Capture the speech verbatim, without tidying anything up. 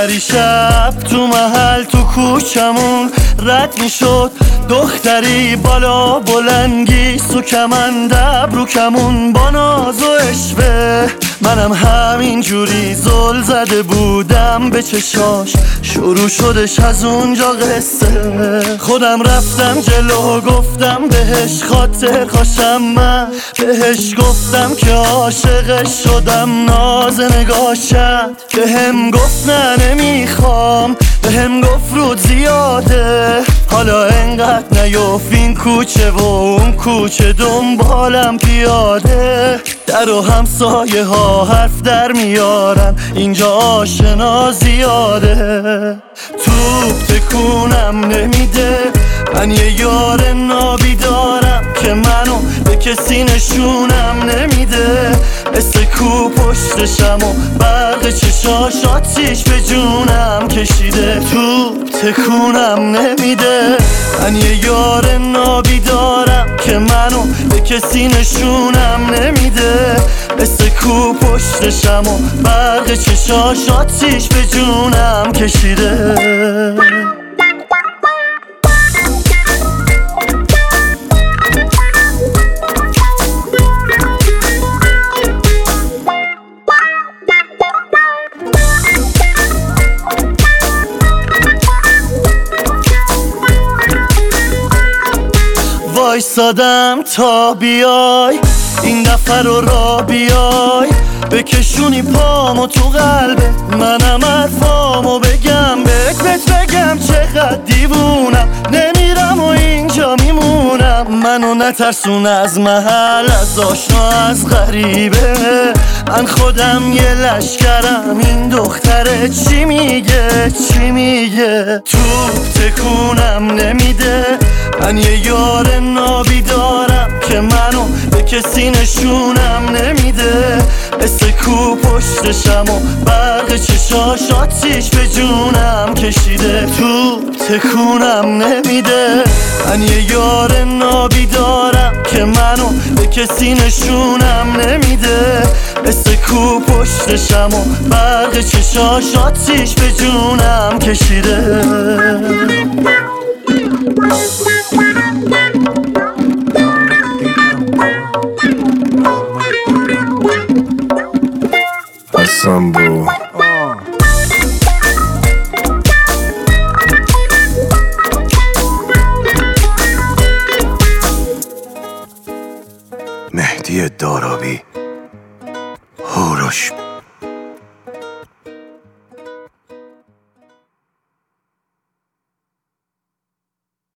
پریشب تو محل تو کوچمون رد میشد دختری بالا بلنگی سو کمند ابرو کمون با ناز و عشوه. منم همین جوری زل زده بودم به چشاش، شروع شدش از اونجا قصه. خودم رفتم جلو گفتم بهش خاطر خوشم، من بهش گفتم که عاشقش شدم. ناز نگاه کرد بهم گفت نه نمیخوام، بهم گفت رود زیاده، حالا انقدر نیفت این کوچه و اون کوچه دنبالم پیاده. در و همسایه ها حرف در میارن اینجا آشنا زیاده. توپ تکونم نمیده، من یه یار نابی دارم که منو به کسی نشونم نمیده. مثل کو پشتشم و برق چشاش آتیش به جونم کشیده. توپ تکونم نمیده، من یه یار نابی دارم که منو به کسی نشونم نمیده. مثل کو پشتشم و برق چشاش آتیش به جونم کشیده. وایسادم تا بیای این دفعه رو را بیای، بکشونی پامو تو قلبت، منم حرفامو بگم بهت بهت بگم چقدر دیوونم. نمیرم و اینجا میمونم، منو نترسون از محل، از آشنا از غریبه. من خودم یه لشکرم، این دختره چی میگه چی میگه. توپ تکونم نمیده، من یه یار نابی دارم که منو به کسی نشونم نمیده. مثل کو پشتشم و برق چشاش آتیش به جونم کشیده. توپ تکونم نمیده، من یه یار نابی دارم که منو به کسی نشونم نمیده. مثل کو پشتشم و برق چشاش آتیش به جونم کشیده. Sambo مهدی دارابی هوروش